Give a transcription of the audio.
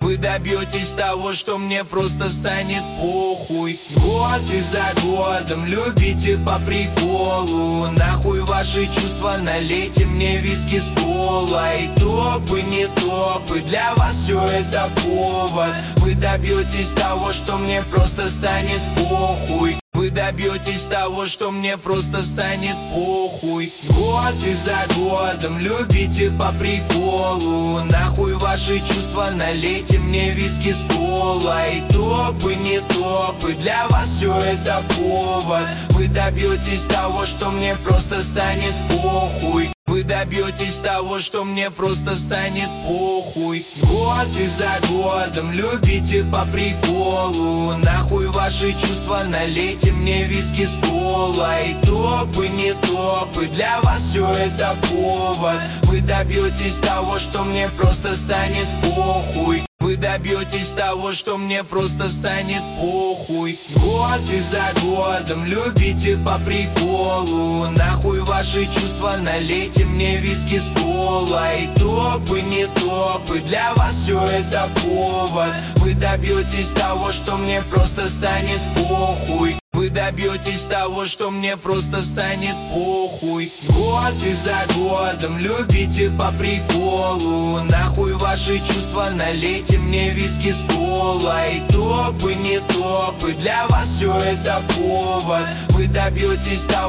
Вы добьетесь того, что мне просто станет похуй. Год и за годом любите по приколу. Нахуй ваши чувства, налейте мне виски с колой. Топы, не топы, для вас все это повод. Вы добьетесь того, что мне просто станет похуй. Вы добьетесь того, что мне просто станет похуй. Год и за годом любите по приколу. Нахуй ваши чувства, налейте мне виски с колой. Топы, не топы, для вас все это повод. Вы добьетесь того, что мне просто станет похуй. Вы добьетесь того, что мне просто станет похуй. Год и за годом любите по приколу. Нахуй ваши чувства, налейте мне виски с колой. Топы, не топы, для вас все это повод. Вы добьетесь того, что мне просто станет похуй. Вы добьетесь того, что мне просто станет похуй. Год и за годом любите по приколу. Нахуй ваши чувства, налейте мне виски с колой. Топы, не топы, для вас все это повод. Вы добьетесь того, что мне просто станет похуй. Вы добьетесь того, что мне просто станет похуй. Год и за годом любите по приколу. Нахуй ваши чувства, налейте мне виски с колой. Топы, не топы, для вас все это повод. Вы добьетесь того,